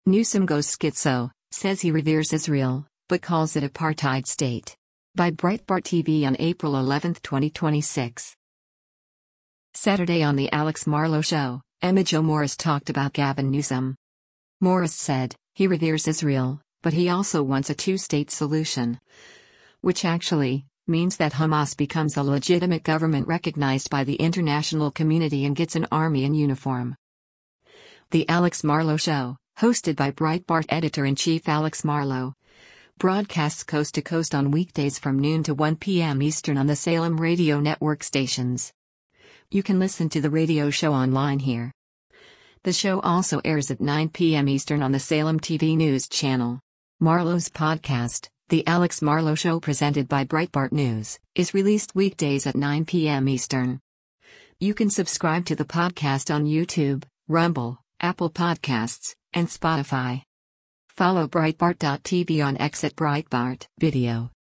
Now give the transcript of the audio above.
Newsom goes schizo, says he reveres Israel, but calls it apartheid state. By Breitbart TV on April 11, 2026. Saturday on The Alex Marlow Show, Emma Jo Morris talked about Gavin Newsom. Morris said, he reveres Israel, but he also wants a two-state solution. Which actually means that Hamas becomes a legitimate government recognized by the international community and gets an army in uniform. The Alex Marlow Show, hosted by Breitbart editor-in-chief Alex Marlow, broadcasts coast to coast on weekdays from noon to 1 p.m. Eastern on the Salem radio network stations. You can listen to the radio show online here. The show also airs at 9 p.m. Eastern on the Salem TV News channel. Marlow's podcast, The Alex Marlow Show presented by Breitbart News, is released weekdays at 9 p.m. Eastern. You can subscribe to the podcast on YouTube, Rumble, Apple Podcasts, and Spotify. Follow Breitbart.tv on X at Breitbart Video.